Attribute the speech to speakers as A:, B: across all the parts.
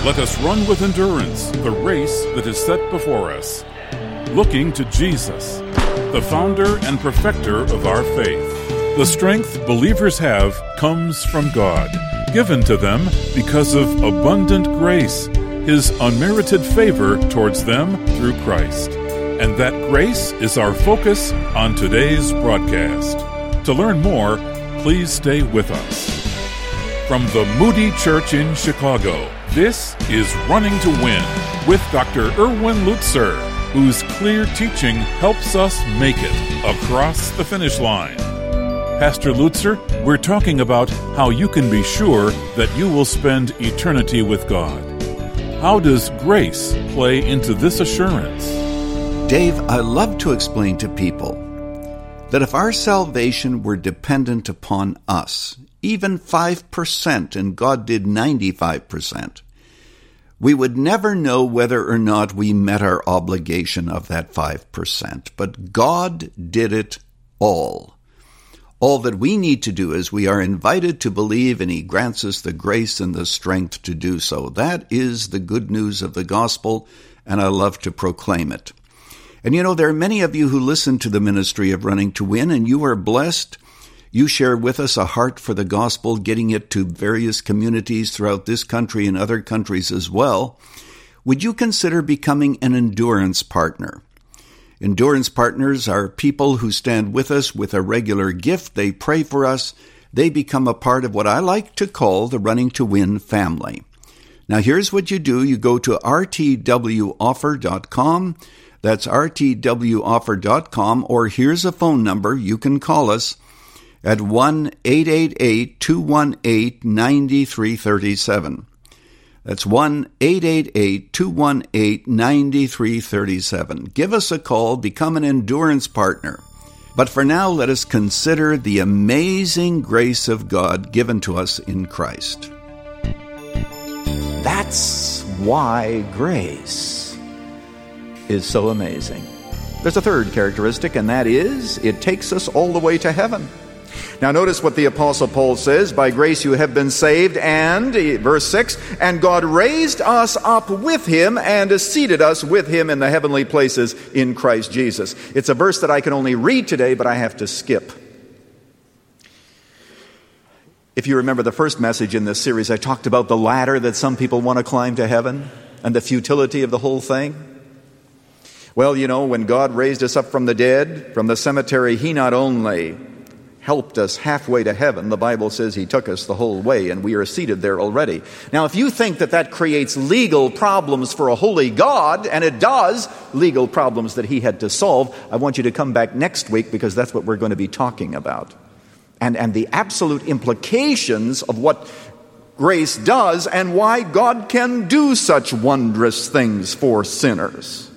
A: Let us run with endurance the race that is set before us, looking to Jesus, the founder and perfecter of our faith. The strength believers have comes from God, given to them because of abundant grace, His unmerited favor towards them through Christ. And that grace is our focus on today's broadcast. To learn more, please stay with us. From the Moody Church in Chicago, this is Running to Win with Dr. Erwin Lutzer, whose clear teaching helps us make it across the finish line. Pastor Lutzer, we're talking about how you can be sure that you will spend eternity with God. How does grace play into this assurance?
B: Dave, I love to explain to people that if our salvation were dependent upon us, even 5%, and God did 95%, we would never know whether or not we met our obligation of that 5%. But God did it all. All that we need to do is we are invited to believe, and He grants us the grace and the strength to do so. That is the good news of the gospel, and I love to proclaim it. And you know, there are many of you who listen to the ministry of Running to Win, and you are blessed. You share with us a heart for the gospel, getting it to various communities throughout this country and other countries as well. Would you consider becoming an endurance partner? Endurance partners are people who stand with us with a regular gift. They pray for us. They become a part of what I like to call the Running to Win family. Now, here's what you do. You go to rtwoffer.com. That's rtwoffer.com, or here's a phone number. You can call us at 1-888-218-9337. That's 1-888-218-9337. Give us a call, become an endurance partner. But for now, let us consider the amazing grace of God given to us in Christ.
C: That's why grace is so amazing. There's a third characteristic, and that is, it takes us all the way to heaven. Now notice what the Apostle Paul says, by grace you have been saved, and, verse 6, and God raised us up with Him and seated us with Him in the heavenly places in Christ Jesus. It's a verse that I can only read today, but I have to skip. If you remember the first message in this series, I talked about the ladder that some people want to climb to heaven and the futility of the whole thing. Well, you know, when God raised us up from the dead, from the cemetery, He not only helped us halfway to heaven, the Bible says He took us the whole way, and we are seated there already. Now, if you think that that creates legal problems for a holy God, and it does, legal problems that He had to solve, I want you to come back next week, because that's what we're going to be talking about. And the absolute implications of what grace does and why God can do such wondrous things for sinners.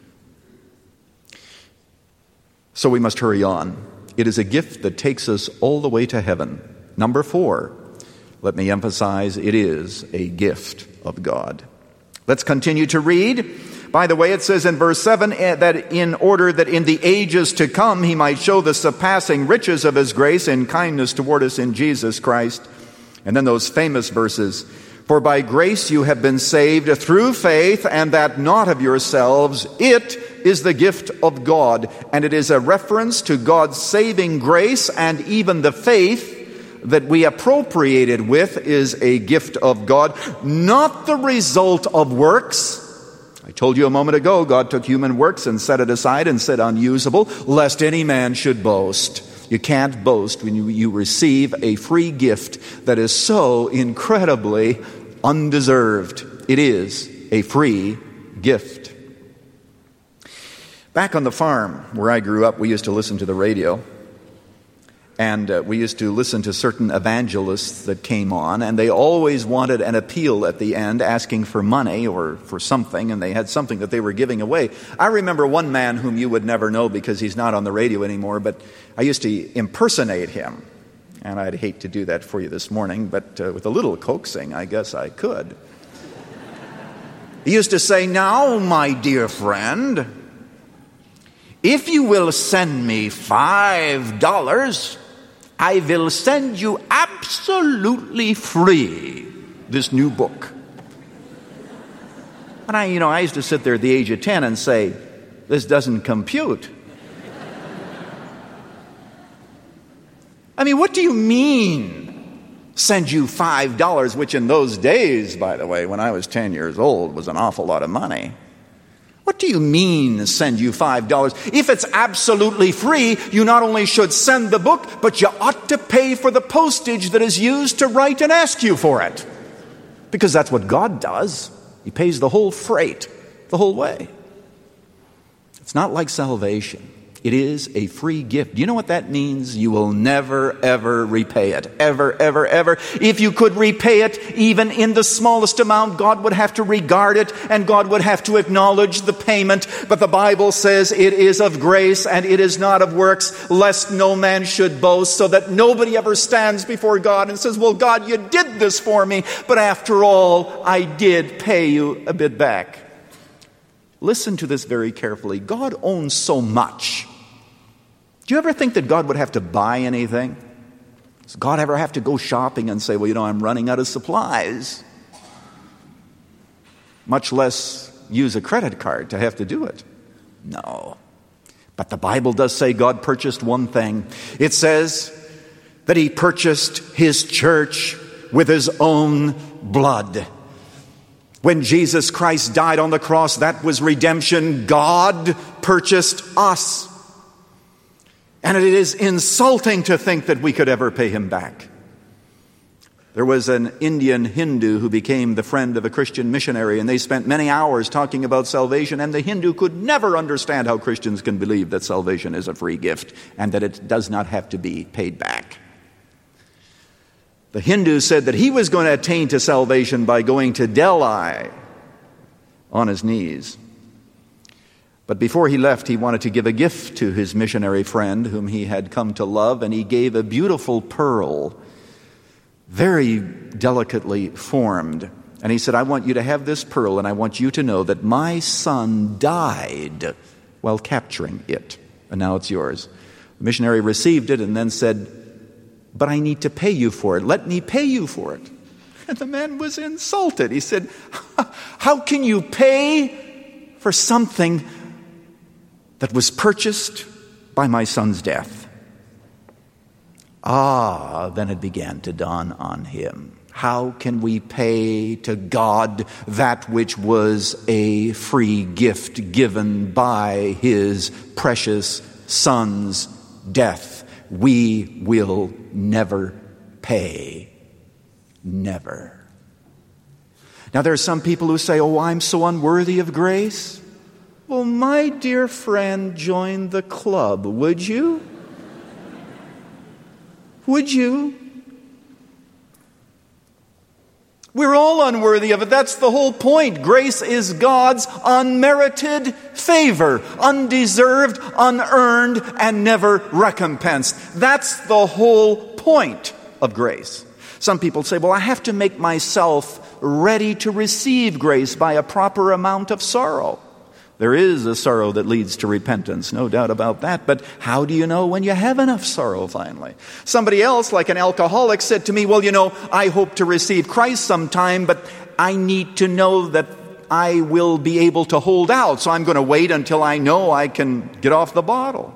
C: So we must hurry on. It is a gift that takes us all the way to heaven. Number 4, let me emphasize, it is a gift of God. Let's continue to read. By the way, it says in verse 7 that in order that in the ages to come He might show the surpassing riches of His grace and kindness toward us in Jesus Christ. And then those famous verses, for by grace you have been saved through faith, and that not of yourselves, it is the gift of God. And it is a reference to God's saving grace, and even the faith that we appropriated with is a gift of God, not the result of works. I told you a moment ago, God took human works and set it aside and said unusable, lest any man should boast. You can't boast when you receive a free gift that is so incredibly undeserved. It is a free gift. Back on the farm where I grew up, we used to listen to the radio. And we used to listen to certain evangelists that came on, and they always wanted an appeal at the end, asking for money or for something, and they had something that they were giving away. I remember one man whom you would never know because he's not on the radio anymore, but I used to impersonate him. And I'd hate to do that for you this morning, but with a little coaxing, I guess I could. He used to say, "Now, my dear friend, if you will send me $5, I will send you absolutely free this new book." And I used to sit there at the age of 10 and say, this doesn't compute. I mean, what do you mean, send you $5, which in those days, by the way, when I was 10 years old, was an awful lot of money. What do you mean, send you $5? If it's absolutely free, you not only should send the book, but you ought to pay for the postage that is used to write and ask you for it. Because that's what God does. He pays the whole freight, the whole way. It's not like salvation. It is a free gift. Do you know what that means? You will never, ever repay it. Ever, ever, ever. If you could repay it, even in the smallest amount, God would have to regard it, and God would have to acknowledge the payment. But the Bible says it is of grace, and it is not of works, lest no man should boast, so that nobody ever stands before God and says, well, God, you did this for me, but after all, I did pay you a bit back. Listen to this very carefully. God owns so much. Do you ever think that God would have to buy anything? Does God ever have to go shopping and say, well, I'm running out of supplies? Much less use a credit card to have to do it. No. But the Bible does say God purchased one thing. It says that He purchased His church with His own blood. When Jesus Christ died on the cross, that was redemption. God purchased us. And it is insulting to think that we could ever pay Him back. There was an Indian Hindu who became the friend of a Christian missionary, and they spent many hours talking about salvation, and the Hindu could never understand how Christians can believe that salvation is a free gift and that it does not have to be paid back. The Hindu said that he was going to attain to salvation by going to Delhi on his knees. But before he left, he wanted to give a gift to his missionary friend whom he had come to love, and he gave a beautiful pearl, very delicately formed. And he said, I want you to have this pearl, and I want you to know that my son died while capturing it, and now it's yours. The missionary received it and then said, but I need to pay you for it. Let me pay you for it. And the man was insulted. He said, how can you pay for something that was purchased by my son's death? Then it began to dawn on him. How can we pay to God that which was a free gift given by His precious Son's death? We will never pay. Never. Now there are some people who say, oh, I'm so unworthy of grace. Well, my dear friend, join the club, would you? Would you? We're all unworthy of it. That's the whole point. Grace is God's unmerited favor, undeserved, unearned, and never recompensed. That's the whole point of grace. Some people say, well, I have to make myself ready to receive grace by a proper amount of sorrow. There is a sorrow that leads to repentance, no doubt about that. But how do you know when you have enough sorrow finally? Somebody else, like an alcoholic, said to me, well, I hope to receive Christ sometime, but I need to know that I will be able to hold out. So I'm going to wait until I know I can get off the bottle.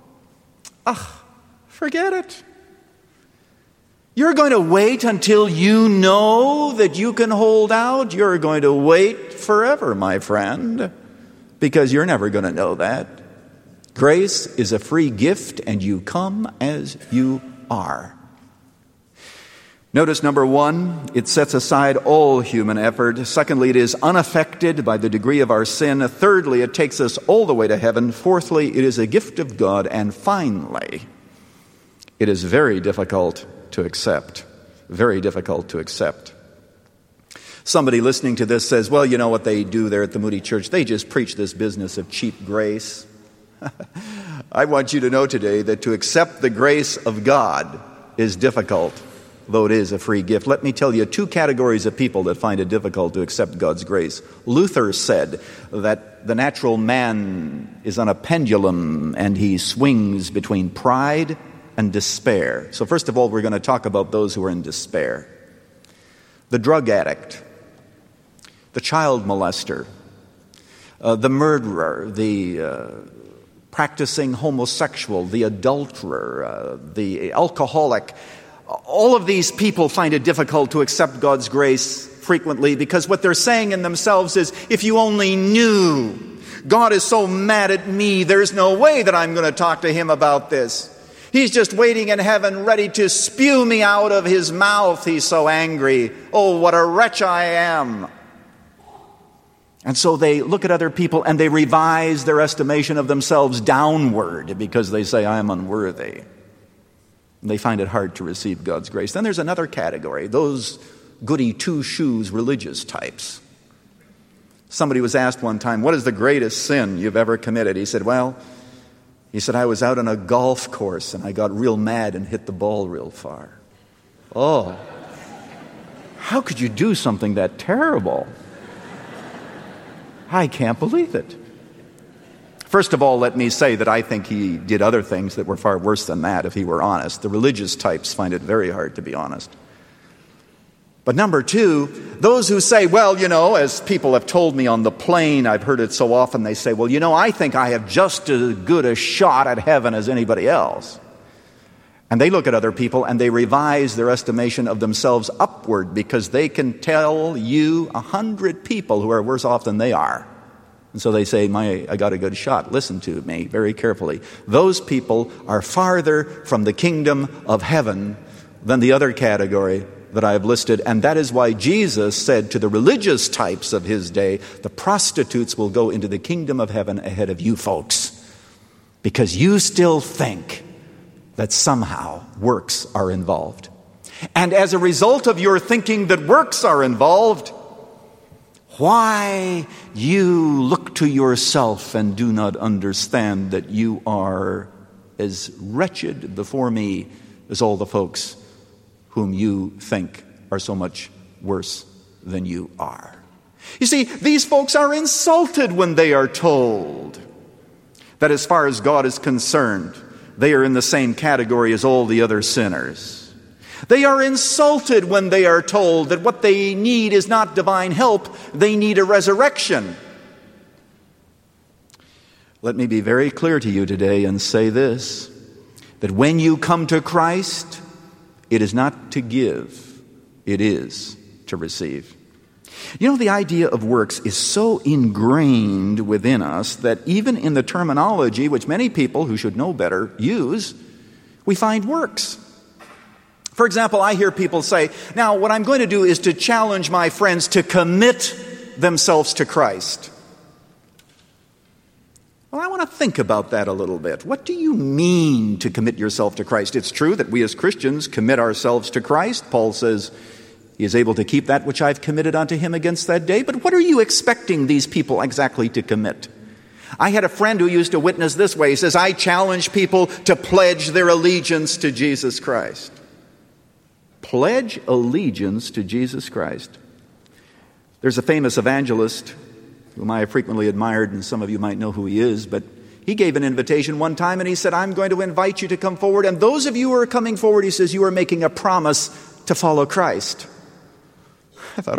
C: Forget it. You're going to wait until you know that you can hold out? You're going to wait forever, my friend. Because you're never going to know that. Grace is a free gift, and you come as you are. Notice number one, it sets aside all human effort. Secondly, it is unaffected by the degree of our sin. Thirdly, it takes us all the way to heaven. Fourthly, it is a gift of God. And finally, it is very difficult to accept. Very difficult to accept. Somebody listening to this says, well, you know what they do there at the Moody Church? They just preach this business of cheap grace. I want you to know today that to accept the grace of God is difficult, though it is a free gift. Let me tell you two categories of people that find it difficult to accept God's grace. Luther said that the natural man is on a pendulum and he swings between pride and despair. So first of all, we're going to talk about those who are in despair. The drug addict, the child molester, the murderer, the practicing homosexual, the adulterer, the alcoholic. All of these people find it difficult to accept God's grace frequently because what they're saying in themselves is, if you only knew, God is so mad at me, there's no way that I'm going to talk to him about this. He's just waiting in heaven ready to spew me out of his mouth. He's so angry. Oh, what a wretch I am. And so they look at other people and they revise their estimation of themselves downward because they say, I am unworthy. And they find it hard to receive God's grace. Then there's another category, those goody two-shoes religious types. Somebody was asked one time, what is the greatest sin you've ever committed? He said, I was out on a golf course and I got real mad and hit the ball real far. Oh, how could you do something that terrible? I can't believe it. First of all, let me say that I think he did other things that were far worse than that if he were honest. The religious types find it very hard to be honest. But number two, those who say, as people have told me on the plane, I've heard it so often, they say, I think I have just as good a shot at heaven as anybody else. And they look at other people and they revise their estimation of themselves upward because they can tell you 100 people who are worse off than they are. And so they say, I got a good shot. Listen to me very carefully. Those people are farther from the kingdom of heaven than the other category that I have listed. And that is why Jesus said to the religious types of his day, the prostitutes will go into the kingdom of heaven ahead of you folks. Because you still think that somehow works are involved. And as a result of your thinking that works are involved, why you look to yourself and do not understand that you are as wretched before me as all the folks whom you think are so much worse than you are. You see, these folks are insulted when they are told that as far as God is concerned, they are in the same category as all the other sinners. They are insulted when they are told that what they need is not divine help, they need a resurrection. Let me be very clear to you today and say this, that when you come to Christ, it is not to give, it is to receive. The idea of works is so ingrained within us that even in the terminology which many people who should know better use, we find works. For example, I hear people say, now what I'm going to do is to challenge my friends to commit themselves to Christ. Well, I want to think about that a little bit. What do you mean to commit yourself to Christ? It's true that we as Christians commit ourselves to Christ. Paul says, he is able to keep that which I've committed unto him against that day. But what are you expecting these people exactly to commit? I had a friend who used to witness this way. He says, I challenge people to pledge their allegiance to Jesus Christ. Pledge allegiance to Jesus Christ. There's a famous evangelist whom I have frequently admired, and some of you might know who he is, but he gave an invitation one time and he said, I'm going to invite you to come forward. And those of you who are coming forward, he says, you are making a promise to follow Christ. I thought,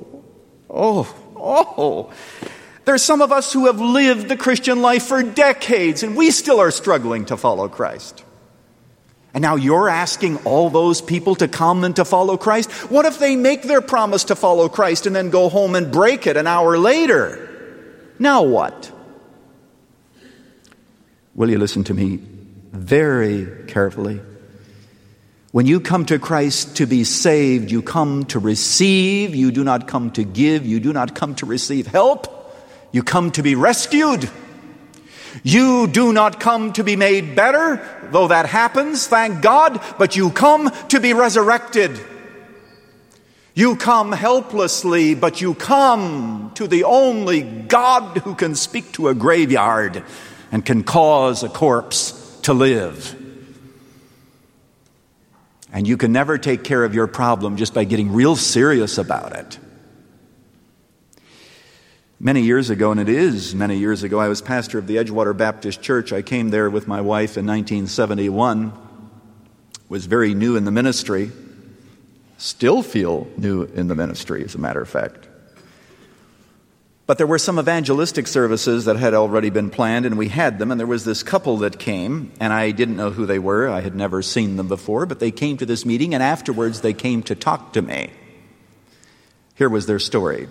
C: there's some of us who have lived the Christian life for decades and we still are struggling to follow Christ. And now you're asking all those people to come and to follow Christ? What if they make their promise to follow Christ and then go home and break it an hour later? Now what? Will you listen to me very carefully? When you come to Christ to be saved, you come to receive. You do not come to give. You do not come to receive help. You come to be rescued. You do not come to be made better, though that happens, thank God, but you come to be resurrected. You come helplessly, but you come to the only God who can speak to a graveyard and can cause a corpse to live. And you can never take care of your problem just by getting real serious about it. Many years ago, and it is many years ago, I was pastor of the Edgewater Baptist Church. I came there with my wife in 1971, was very new in the ministry, still feel new in the ministry, as a matter of fact. But there were some evangelistic services that had already been planned, and we had them, and there was this couple that came, and I didn't know who they were. I had never seen them before, but they came to this meeting, and afterwards they came to talk to me. Here was their story.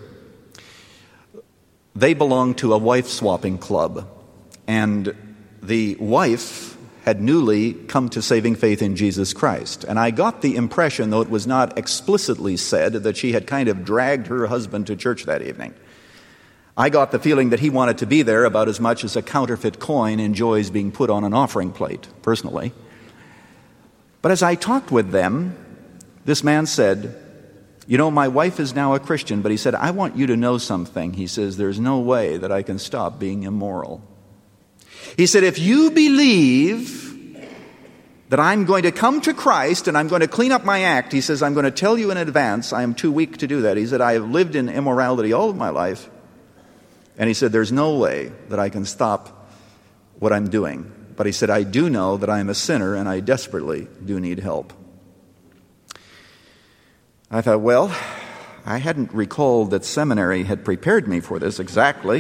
C: They belonged to a wife-swapping club, and the wife had newly come to saving faith in Jesus Christ. And I got the impression, though it was not explicitly said, that she had kind of dragged her husband to church that evening. I got the feeling that he wanted to be there about as much as a counterfeit coin enjoys being put on an offering plate, personally. But as I talked with them, this man said, "You know, my wife is now a Christian," but he said, "I want you to know something." He says, "There's no way that I can stop being immoral." He said, "If you believe that I'm going to come to Christ and I'm going to clean up my act," he says, "I'm going to tell you in advance, I am too weak to do that." He said, "I have lived in immorality all of my life." And he said, "There's no way that I can stop what I'm doing." But he said, "I do know that I am a sinner and I desperately do need help." I thought, well, I hadn't recalled that seminary had prepared me for this exactly.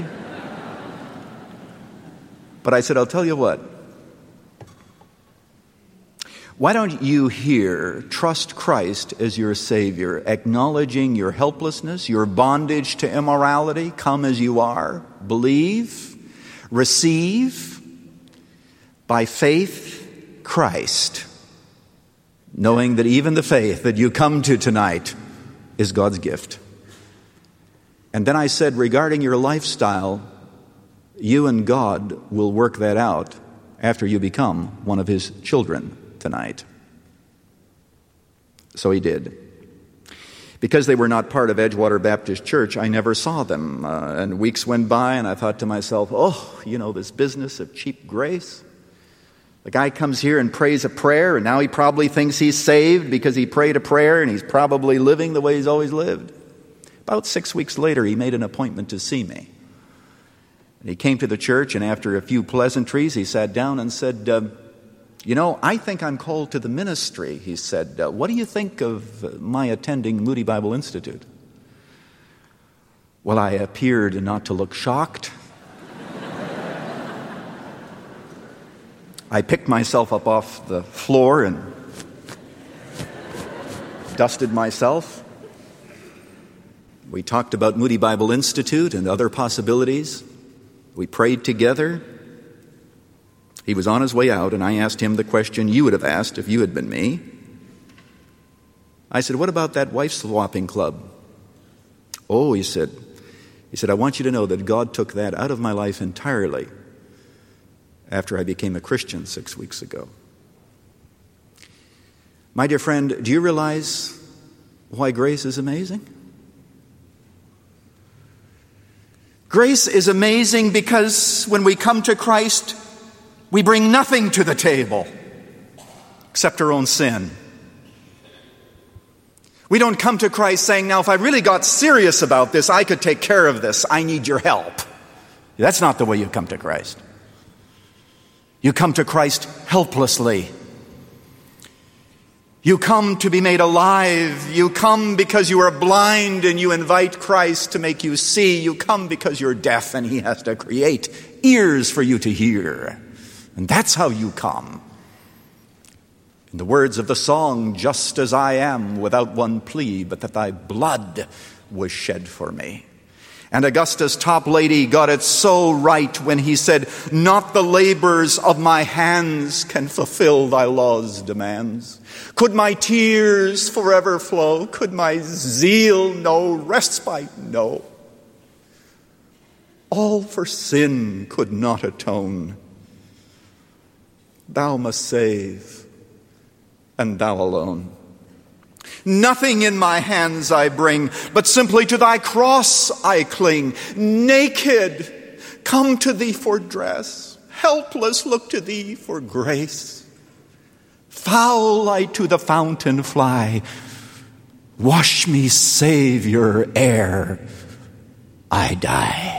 C: But I said, I'll tell you what. Why don't you here trust Christ as your Savior, acknowledging your helplessness, your bondage to immorality, come as you are, believe, receive, by faith, Christ, knowing that even the faith that you come to tonight is God's gift. And then I said, regarding your lifestyle, you and God will work that out after you become one of His children tonight. So he did. Because they were not part of Edgewater Baptist Church, I never saw them. And weeks went by and I thought to myself, this business of cheap grace. The guy comes here and prays a prayer, and now he probably thinks he's saved because he prayed a prayer, and he's probably living the way he's always lived. About 6 weeks later, he made an appointment to see me. And he came to the church, and after a few pleasantries, he sat down and said, I think I'm called to the ministry. He said, what do you think of my attending Moody Bible Institute? Well, I appeared not to look shocked. I picked myself up off the floor and dusted myself. We talked about Moody Bible Institute and other possibilities. We prayed together. He was on his way out, and I asked him the question you would have asked if you had been me. I said, what about that wife-swapping club? Oh, he said, I want you to know that God took that out of my life entirely after I became a Christian 6 weeks ago. My dear friend, do you realize why grace is amazing? Grace is amazing because when we come to Christ, we bring nothing to the table except our own sin. We don't come to Christ saying, now if I really got serious about this, I could take care of this. I need your help. That's not the way you come to Christ. You come to Christ helplessly. You come to be made alive. You come because you are blind and you invite Christ to make you see. You come because you're deaf and He has to create ears for you to hear. And that's how you come. In the words of the song, just as I am without one plea, but that thy blood was shed for me. And Augustus Toplady got it so right when he said, not the labors of my hands can fulfill thy law's demands. Could my tears forever flow? Could my zeal no respite know? All for sin could not atone. Thou must save, and thou alone. Nothing in my hands I bring, but simply to thy cross I cling. Naked, come to thee for dress. Helpless, look to thee for grace. Foul, I to the fountain fly. Wash me, Savior, ere I die.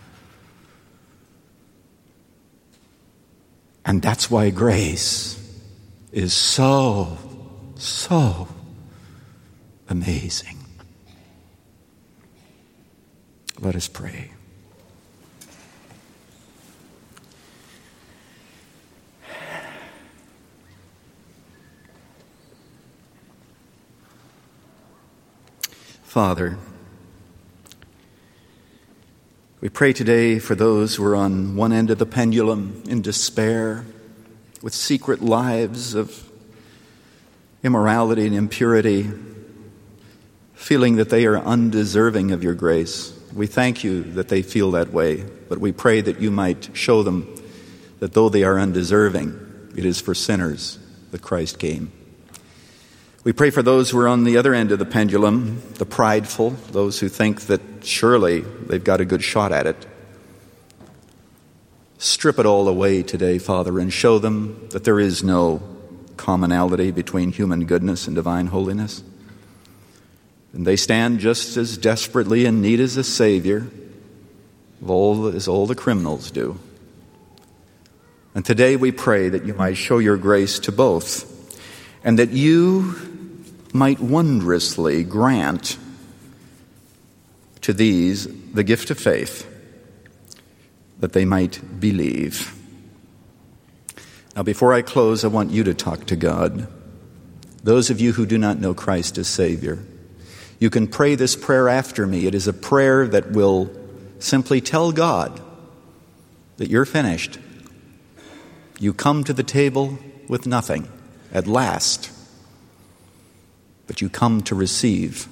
C: And that's why grace is so amazing. Let us pray. Father, we pray today for those who are on one end of the pendulum in despair, with secret lives of immorality and impurity, feeling that they are undeserving of your grace. We thank you that they feel that way, but we pray that you might show them that though they are undeserving, it is for sinners that Christ came. We pray for those who are on the other end of the pendulum, the prideful, those who think that surely they've got a good shot at it. Strip it all away today, Father, and show them that there is no commonality between human goodness and divine holiness. And they stand just as desperately in need as a Savior as all the criminals do. And today we pray that you might show your grace to both, and that you might wondrously grant to these the gift of faith, that they might believe. Now, before I close, I want you to talk to God. Those of you who do not know Christ as Savior, you can pray this prayer after me. It is a prayer that will simply tell God that you're finished. You come to the table with nothing at last, but you come to receive.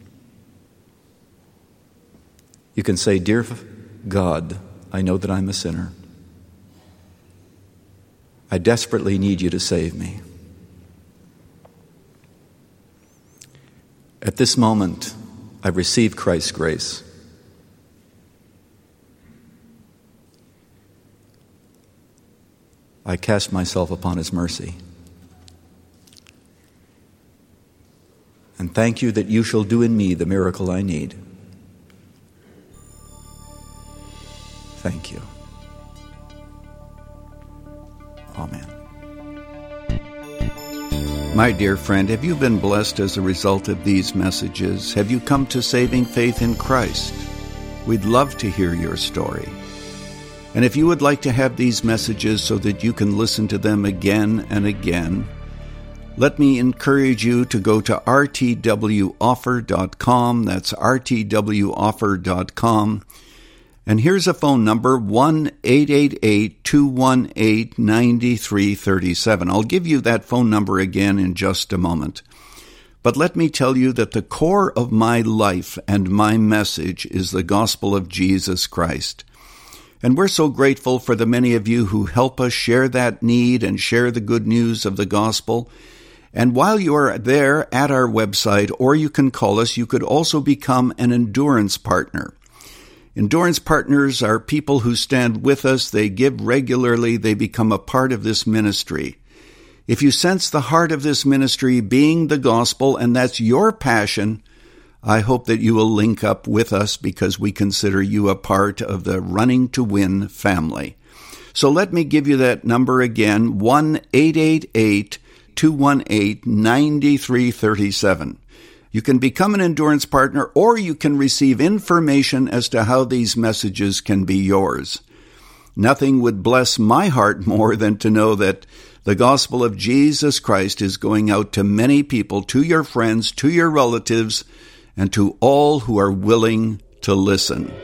C: You can say, "Dear God, I know that I'm a sinner. I desperately need you to save me. At this moment, I receive Christ's grace. I cast myself upon his mercy. And thank you that you shall do in me the miracle I need. Thank you. Amen."
B: My dear friend, have you been blessed as a result of these messages? Have you come to saving faith in Christ? We'd love to hear your story. And if you would like to have these messages so that you can listen to them again and again, let me encourage you to go to rtwoffer.com. That's rtwoffer.com. And here's a phone number, 1-888-218-9337. I'll give you that phone number again in just a moment. But let me tell you that the core of my life and my message is the gospel of Jesus Christ. And we're so grateful for the many of you who help us share that need and share the good news of the gospel. And while you are there at our website, or you can call us, you could also become an endurance partner. Endurance partners are people who stand with us, they give regularly, they become a part of this ministry. If you sense the heart of this ministry being the gospel, and that's your passion, I hope that you will link up with us because we consider you a part of the Running to Win family. So let me give you that number again, 1-888-218-9337. You can become an endurance partner, or you can receive information as to how these messages can be yours. Nothing would bless my heart more than to know that the gospel of Jesus Christ is going out to many people, to your friends, to your relatives, and to all who are willing to listen.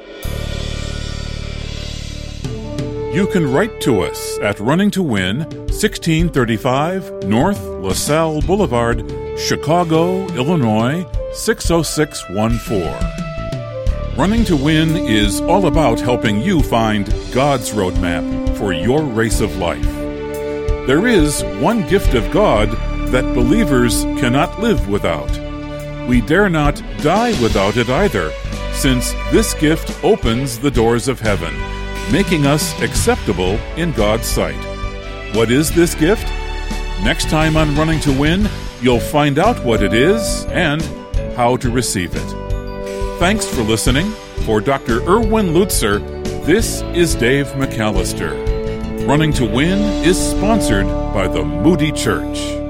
A: You can write to us at Running to Win, 1635 North LaSalle Boulevard, Chicago, Illinois, 60614. Running to Win is all about helping you find God's roadmap for your race of life. There is one gift of God that believers cannot live without. We dare not die without it either, since this gift opens the doors of heaven, making us acceptable in God's sight. What is this gift? Next time on Running to Win, you'll find out what it is and how to receive it. Thanks for listening. For Dr. Erwin Lutzer, this is Dave McAllister. Running to Win is sponsored by the Moody Church.